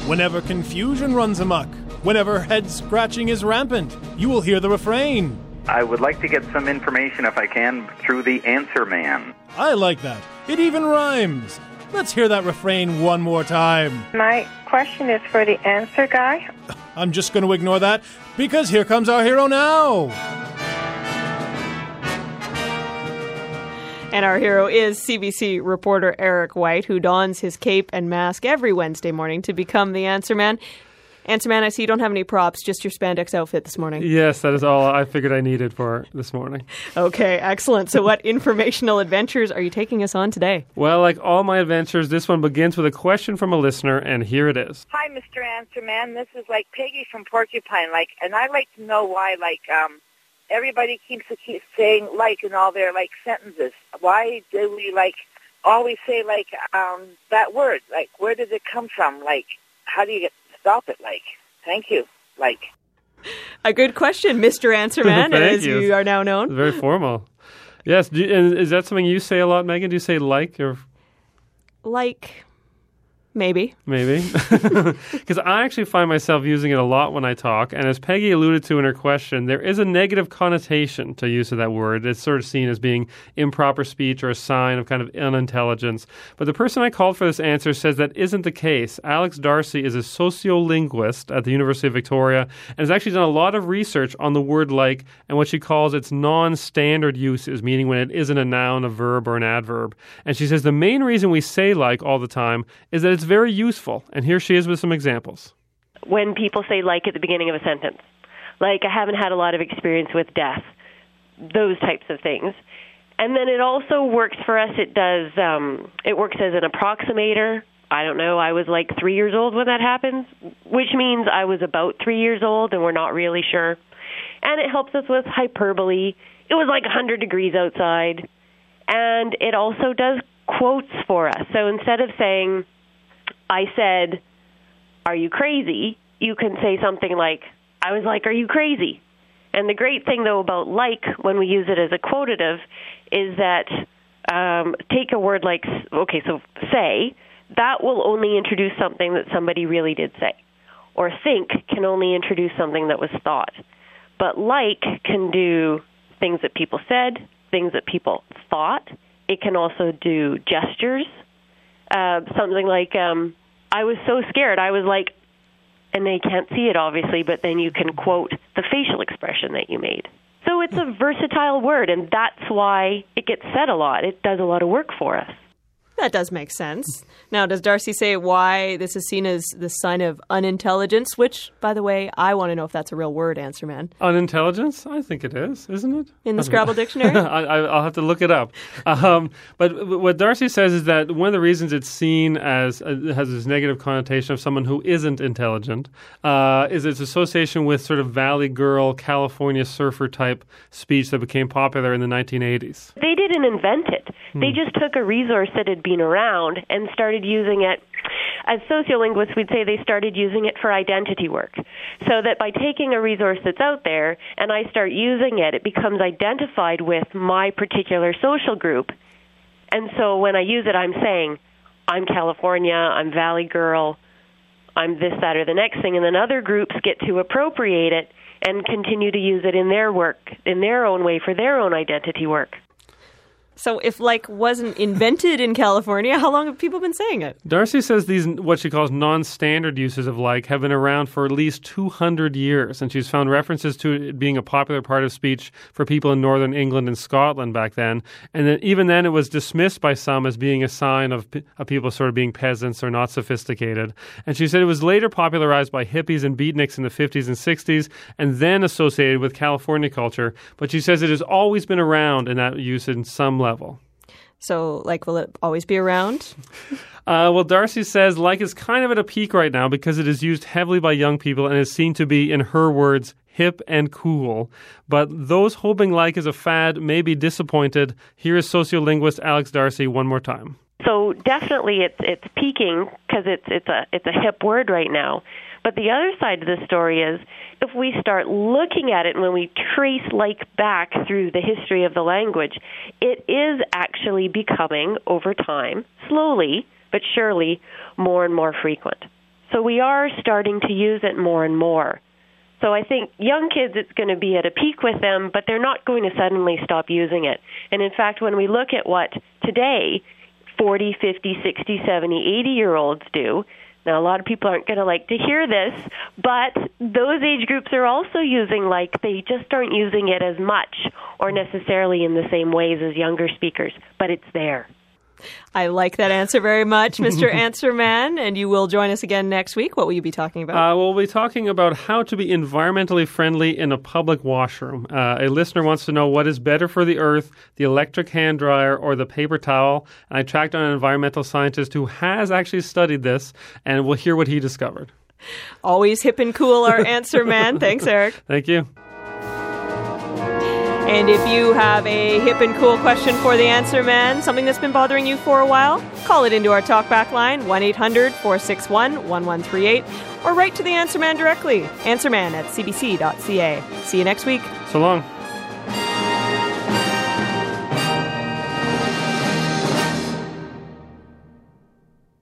Whenever confusion runs amok, whenever head-scratching is rampant, you will hear the refrain. I would like to get some information, if I can, through the Answer Man. I like that. It even rhymes. Let's hear that refrain one more time. My question is for the answer guy. I'm just going to ignore that, because here comes our hero now. And our hero is CBC reporter Eric White, who dons his cape and mask every Wednesday morning to become the Answer Man. Answer Man, I see you don't have any props, just your spandex outfit this morning. Yes, that is all I figured I needed for this morning. Okay, excellent. So what informational adventures are you taking us on today? Well, like all my adventures, this one begins with a question from a listener, and here it is. Hi, Mr. Answer Man. This is Peggy from Porcupine. And I'd like to know why everybody keeps saying in all their sentences. Why do we always say that word? Where does it come from? How do you stop it? Thank you. A good question, Mr. Answer Man, as you are now known. Very formal. Yes. And is that something you say a lot, Megan? Do you say or Maybe. Because I actually find myself using it a lot when I talk. And as Peggy alluded to in her question, there is a negative connotation to use of that word. It's sort of seen as being improper speech or a sign of kind of unintelligence. But the person I called for this answer says that isn't the case. Alex Darcy is a sociolinguist at the University of Victoria and has actually done a lot of research on the word and what she calls its non-standard uses, meaning when it isn't a noun, a verb, or an adverb. And she says the main reason we say all the time is that it's very useful. And here she is with some examples. When people say at the beginning of a sentence, I haven't had a lot of experience with death, those types of things. And then it also works for us. It does. It works as an approximator. I don't know. I was 3 years old when that happens, which means I was about 3 years old and we're not really sure. And it helps us with hyperbole. It was 100 degrees outside. And it also does quotes for us. So instead of saying, I said, are you crazy? You can say something I was are you crazy? And the great thing, though, about when we use it as a quotative is that take a word so say, that will only introduce something that somebody really did say. Or think can only introduce something that was thought. But can do things that people said, things that people thought. It can also do gestures. Something I was so scared. I was and they can't see it, obviously, but then you can quote the facial expression that you made. So it's a versatile word, and that's why it gets said a lot. It does a lot of work for us. That does make sense. Now, does Darcy say why this is seen as the sign of unintelligence? Which, by the way, I want to know if that's a real word, Answer Man. Unintelligence? I think it is, isn't it? In the Scrabble dictionary? I'll have to look it up. But what Darcy says is that one of the reasons it's seen as has this negative connotation of someone who isn't intelligent is its association with sort of Valley Girl, California surfer type speech that became popular in the 1980s. They didn't invent it. They just took a resource that had been around and started using it. As sociolinguists, we'd say they started using it for identity work. So that by taking a resource that's out there and I start using it, it becomes identified with my particular social group. And so when I use it, I'm saying, I'm California, I'm Valley Girl, I'm this, that, or the next thing. And then other groups get to appropriate it and continue to use it in their work, in their own way, for their own identity work. So if wasn't invented in California, how long have people been saying it? Darcy says these, what she calls non-standard uses of have been around for at least 200 years, and she's found references to it being a popular part of speech for people in northern England and Scotland back then. And then, even then it was dismissed by some as being a sign of people sort of being peasants or not sophisticated. And she said it was later popularized by hippies and beatniks in the 50s and 60s and then associated with California culture. But she says it has always been around in that use in some level. So, will it always be around? Well, Darcy says is kind of at a peak right now because it is used heavily by young people and is seen to be, in her words, hip and cool. But those hoping is a fad may be disappointed. Here is sociolinguist Alex Darcy one more time. So definitely it's peaking because it's a hip word right now. But the other side of the story is if we start looking at it and when we trace back through the history of the language, it is actually becoming, over time, slowly but surely, more and more frequent. So we are starting to use it more and more. So I think young kids, it's going to be at a peak with them, but they're not going to suddenly stop using it. And in fact, when we look at what today 40, 50, 60, 70, 80-year-olds do, now a lot of people aren't going to like to hear this, but those age groups are also using like, they just aren't using it as much or necessarily in the same ways as younger speakers, but it's there. I like that answer very much, Mr. Answer Man, and you will join us again next week. What will you be talking about? We'll be talking about how to be environmentally friendly in a public washroom. A listener wants to know what is better for the earth, the electric hand dryer or the paper towel. And I tracked down an environmental scientist who has actually studied this, and we'll hear what he discovered. Always hip and cool, our Answer Man. Thanks, Eric. Thank you. And if you have a hip and cool question for the Answer Man, something that's been bothering you for a while, call it into our talkback line, 1-800-461-1138, or write to the Answer Man directly, answerman@cbc.ca. See you next week. So long.